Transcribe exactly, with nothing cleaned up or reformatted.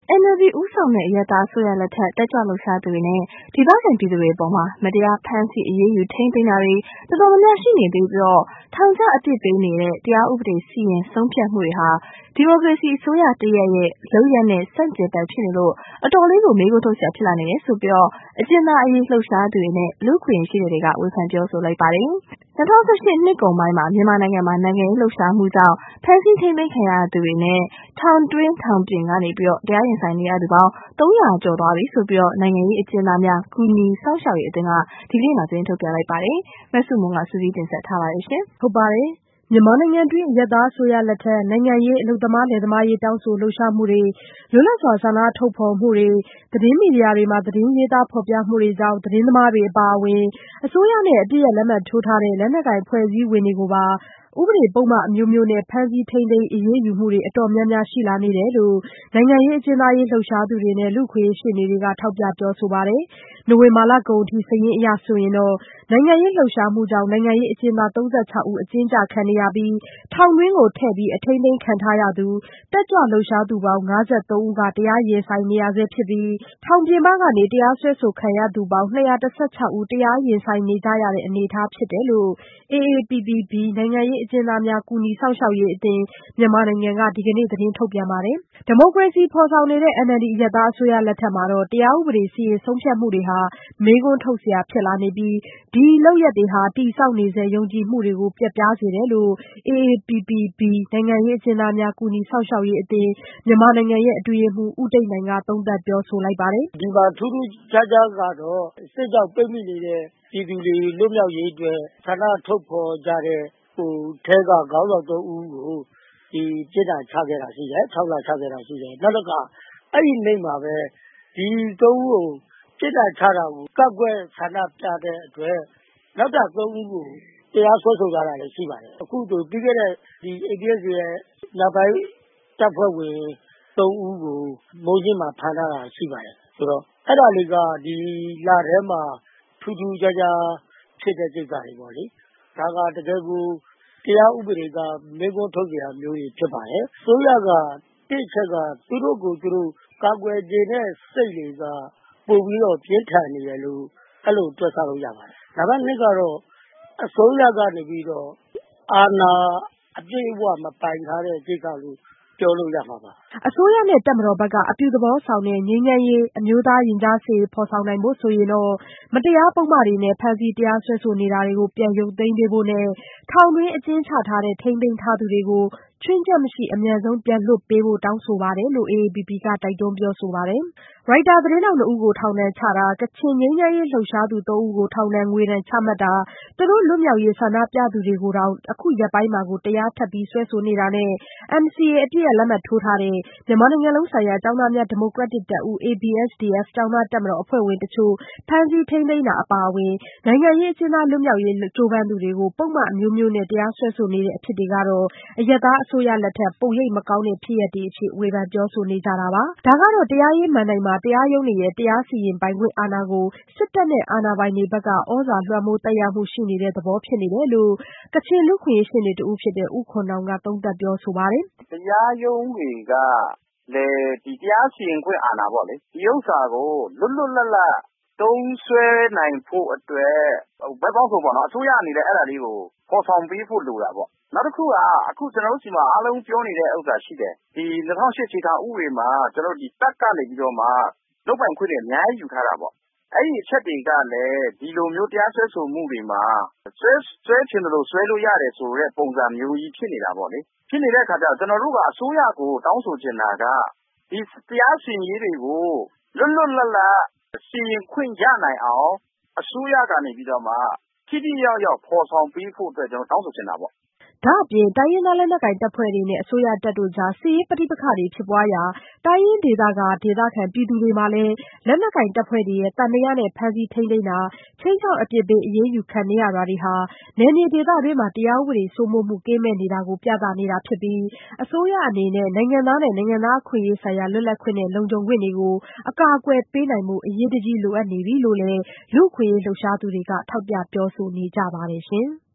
N L D ဦးဆောင်တဲ့အရပ်သားအစိုးရလက်ထက်တက်ကြွလှုပ်ရှားသူတွေနဲ့ဒေသခံပြည်သူတွေအပေါ်မတရားဖမ်းဆီးအရေးယူထိန်းသိမ်းတာတွေတော်တော်များများရှိနေသေးပြီးထောင်ချအပြစ်ပေးနေတဲ့တရားဥပဒေစီရင်ဆုံးဖြတ်မှုတွေဟာဒီမိုကရေစီအစိုးရတရပ်ရဲ့လုပ်ရပ်နဲ့ဆန့်ကျင်ဘက်ဖြစ်နေလို့အတော်လေးကိုမေးခွန်းထုတ်စရာဖြစ်လာနေတယ်ဆိုပြီးအကျဉ်းသားအရေးလှုပ်ရှားသူတွေနဲ့လူ့အခွင့်အရေးရှေ့နေတွေကဝေဖန်ပြောဆိုလိုက်ပါတယ်။၂၀၁၈နှစ်ကုန်ပိုင်းမှာမြန်မာနိုင်ငံမှာနိုင်ငံရေးလှုပ်ရှားမှုကြောင့်ဖမ်းဆီးထိန်းသိမ်းခံရသူတွေနဲ့ထောင်တွင်းထောင်ပြင်ကနေပြီးတော့တရားရင်ဆိုင်နေရသူပေါင်းသုံးရာကျော်သွားပြီဆိုပြီးနိုင်ငံရေးအကျဉ်းသားများကူညီစောင့်ရှောက်ရေးအသင်းကဒီကနေ့မှသတင်းထုတ်ပြန်လိုက်ပါတယ်။မဆုမွန်ကစုစည်းတင်ဆက်ထားပါတယ်ရှင်။ဟုတ်ပါတယ်။မြန်မာနိုင်ငံတွင်းအရပ်သားအစိုးရလက်ထက်နိုင်ငံရေးအလုပ်သမားလယ်သမားရေးတောင်းဆိုလှုပ်ရှားမှုတွေလွတ်လပ်စွာဆန္ဒထုတ်ဖော်မှုတွေသတင်းမီဒီယာတွေမှာသတင်းရေးသားဖော်ပြမှုတွေကြောင့်သတင်းသမားတွေအပါအဝင်အစိုးရနဲ့အပြည့်ရဲ့လက်မှတ်ထိုးထားတဲ့လက်နက်ကိုင်ဖွဲ့စည်းဝင်တွေကိုပါဥပဒေပုဒ်မအမျိုးမျိုးနဲ့ဖမ်းဆီးထိန်းသိမ်းအရေးယူမှုတွေအတော်များများရှိလာနေတယ်လို့နိုင်ငံရေးအကျဉ်းသားရေးလှုပ်ရှားသူတွေနဲ့လူ့အခွင့်အရေးရှေ့နေတွေကထောက်ပြပြောဆိုပါတယ်။နိုဝင်ဘာလကုန်အထိစာရင်းအရဆိုရင်တော့နိုင်ငံရေးလှုပ်ရှားမှုကြောင့်နိုင်ငံရေးအကျဉ်းသားသုံးဆယ့်ခြောက်ဦးအကျဉ်းချခံနေရပြီးထောင်တွင်းကိုထည့်ပြီးအထိန်းသိမ်းခံထားရသူတက်ကြွလှုပ်ရှားသူပေါင်းငါးဆယ့်သုံးဦးကတရားရင်ဆိုင်နေရဆဲဖြစ်ပြီးထောင်ပြင်ပကနေတရားစွဲဆိုခံရသူပေါင်းနှစ်ရာတစ်ဆယ့်ခြောက်ဦးတရားရင်ဆိုင်နေကြရတဲ့အနေအထားဖြစ်တယ်လို့ A A P P B နိုင်ငံရေးအကျဉ်းသားများကူညီစောင့်ရှောက်ရေးအသင်းမြန်မာနိုင်ငံကဒီကနေ့သတင်းထုတ်ပြန်ပါတယ်။ဒီမိုကရေစီဖော်ဆောင်နေတဲ့ N L D အရပ်သားအစိုးရလက်ထက်မှာတော့တရားဥပဒေစီရင်ဆုံးဖြတ်မှုတွေဟာမေးခွန်းထုတ်စရာဖြစ်လာနေပြီးဒီလုပ်ရပ်တွေဟာတည်ဆောက်နေစေယုံကြည်မှုတွေကိုပျက်ပြားစေတယ်လို့ A A P P B နိုင်ငံရေးအကျဉ်းသားများကူညီစောင့်ရှောက်ရေးအသင်းမြန်မာနိုင်ငံရဲ့အတွင်းရေးမှူးဦးတိတ်နိုင်ကသုံးသပ်ပြောဆိုလိုက်ပါတယ်။ဒီမှာထူးထူးခြားခြားကတော့စစ်ကြောင့်ပိတ်မိနေတဲ့ပြည်သူတွေလွတ်မြောက်ရေးအတွက်ဆန္ဒထုတ်ဖော်ကြတဲ့ဟိုထဲကခေါင်းဆောင်သုံးဦးကိုဒီပြစ်ဒဏ်ချခဲ့တာရှိတယ်။ခြောက်လချခဲ့တာရှိတယ်။နောက်တစ်ခါအဲ့ဒီနေ့မှာပဲဒီသုံးဦးကိုပြစ်ဒဏ်ချတာကိုကန့်ကွက်ဆန္ဒပြတဲ့အတွက်နောက်ထပ်သုံးဦးကိုတရားစွဲဆိုကြတာလည်းရှိပါတယ်။အခုတို့ပြီးခဲ့တဲ့ဒီ A D S ရဲ့နောက်ပိုင်းတပ်ဖွဲ့ဝင်သုံးဦးကိုမိုးကြီးမှာဖမ်းထားတာရှိပါတယ်။ဆိုတော့အဲ့ဒါလေးကဒီလထဲမှာထူးထူးခြားခြားဖြစ်တဲ့ကိစ္စတွေပေါ့လေ။ဒါကတကယ်ကိုတရားဥပဒေကမေးခွန်းထုတ်စရာမျိုးကြီးဖြစ်ပါတယ်။ဆိုရကတစ်ချက်ကသူတို့ကိုသူတို့ကာကွယ်ခြင်းတဲ့စိတ်တွေကပို့ပြီးတော့ပြင်းထန်နေတယ်လို့အဲ့လိုတွက်ဆလို့ရပါတယ်။ဒါပေမဲ့ကတော့အစိုးရကနေပြီးတော့အာဏာအပြည့်အဝမပိုင်ထားတဲ့ကိစ္စလို့ပြောလို့ရမှာပါအစိုးရနဲ့တပ်မတော်ဘက်ကအပြုသဘောဆောင်တဲ့ငြိမ်းချမ်းရေးအမျိုးသားရင်ကြားစေ့ဖော်ဆောင်နိုင်ဖို့ဆိုရင်တော့မတရားပုံမှန်တွေနဲ့ဖမ်းဆီးတရားစွဲဆိုနေတာတွေကိုပြန်ရုပ်သိမ်းပေးဖို့နဲ့ထောင်တွင်းအကျဉ်းချထားတဲ့ထိန်းသိမ်းထားသူတွေကိုချွင်းချက်မရှိအမြန်ဆုံးပြန်လွှတ်ပေးဖို့တောင်းဆိုပါတယ်လို့ A A P P ကတိုက်တွန်းပြောဆိုပါတယ်။ရိုက်တာသတင်းထောက်နှစ်ဦးကိုထောင်ဒဏ်ချတာကချင်ငြိမ်းချမ်းရေးလှုပ်ရှားသူသုံးဦးကိုထောင်ဒဏ်ငွေဒဏ်ချမှတ်တာသူတို့လွတ်မြောက်ရေးဆန္ဒပြသူတွေကိုတောင်အခုရက်ပိုင်းမှာကိုတရားထပ်ပြီးစွဲဆိုနေတာနဲ့ N C A အပြည့်အလက်မှတ်ထိုးထားတဲ့မြန်မာနိုင်ငံလုံးဆိုင်ရာကျောင်းသားများဒီမိုကရက်တစ်တပ်ဦး A B S D F ကျောင်းသားတပ်မတော်အဖွဲ့ဝင်တချို့ဖမ်းဆီးထိန်းသိမ်းတာအပါအဝင်နိုင်ငံရေးအကျဉ်းသားလွတ်မြောက်ရေးကြိုးပမ်းသူတွေကိုပုံမှန်အမျိုးမျိုးနဲ့တရားစွဲဆိုနေတဲ့အဖြစ်တွေကတော့အရပ်သားအစိုးရလက်ထက်ပုံရိပ်မကောင်းတဲ့ဖြစ်ရပ်တွေအဖြစ်ဝေဖန်ပြောဆိုနေကြတာပါ။ဒါကတော့တရားရေးမဏ္ဍိုင်မှာတရားရုံးတွေရဲ့တရားစီရင်ပိုင်ခွင့်အာဏာကိုစစ်တပ်နဲ့အာဏာပိုင်တွေဘက်ကဩဇာလွှမ်းမိုးသက်ရောက်မှုရှိနေတဲ့သဘောဖြစ်နေတယ်လို့ကချင်လူ့အခွင့်အရေးရှေ့နေတဦးဖြစ်တဲ့ဦးခွန်နောင်ကသုံးသပ်ပြောဆိုပါတယ်။တရားရုံးတွေကလေဒီတရားစီရင်ခွင့်အာဏာပေါ့လေဒီဥစ္စာကိုလွတ်လွတ်လပ်လပ်တုံးဆွဲနိုင်ဖို့အတွက်ဘက်ပေါင်းဆိုပေါ့နော်အစိုးရအနေနဲ့အဲ့ဒါလေးကိုပေါ်ဆောင်ပေးဖို့လိုတာပေါ့နောက်တစ်ခုကအခုကျွန်တော်တို့စီမှာအားလုံးပြောနေတဲ့ဥစ္စာရှိတယ်ဒီ၂၀၀၈ခြေထောင်ဥပဒေမှာကျွန်တော်တို့ဒီတက်ကနေပြီးတော့မှလုတ်ပိုင်ခွင့်တွေအများကြီးယူထားတာပေါ့အဲ့ဒီအချက်တွေကလည်းဒီလိုမျိုးတရားစွဲဆိုမှုတွေမှာဆွဲဆွဲချင်တယ်လို့ဆွဲလို့ရတယ်ဆိုတဲ့ပုံစံမျိုးကြီးဖြစ်နေတာပေါ့လေဖြစ်နေတဲ့အခါကျတော့ကျွန်တော်တို့ကအစိုးရကိုတောင်းဆိုချင်တာကဒီတရားစီရင်ရေးတွေကိုလွတ်လွတ်လပ်လပ်စီရင်ခွင့်ရနိုင်အောင်အစိုးရကနေပြီးတော့မှထိထိရောက်ရောက်ဖော်ဆောင်ပေးဖို့အတွက်ကျွန်တော်တောင်းဆိုချင်တာပေါ့ဒါအပြင်တိုင်းရင်းသားလက်နက်ကိုင်တပ်ဖွဲ့တွေနဲ့အစိုးရတပ်တို့ကြားစစ်ရေးပဋိပက္ခတွေဖြစ်ပွားရာတိုင်းရင်းဒေသကဒေသခံပြည်သူတွေမှာလည်းလက်နက်ကိုင်တပ်ဖွဲ့တွေရဲ့တန်တရားနဲ့ဖမ်းဆီးထိန်းသိမ်းတာချင်းချောက်အပြစ်ပေးအရေးယူခံနေရတာတွေဟာနယ်မြေဒေသတွင်းမှာတရားဥပဒေစိုးမိုးမှုကင်းမဲ့နေတာကိုပြသနေတာဖြစ်ပြီးအစိုးရအနေနဲ့နိုင်ငံသားနဲ့နိုင်ငံသားအခွင့်အရေးဆိုင်ရာလွတ်လပ်ခွင့်နဲ့လုံခြုံခွင့်တွေကိုအကာအကွယ်ပေးနိုင်မှုအရေးတကြီးလိုအပ်နေပြီလို့လည်းလူ့အခွင့်အရေးလှုပ်ရှားသူတွေကထောက်ပြပြောဆိုနေကြပါတယ်ရှင်။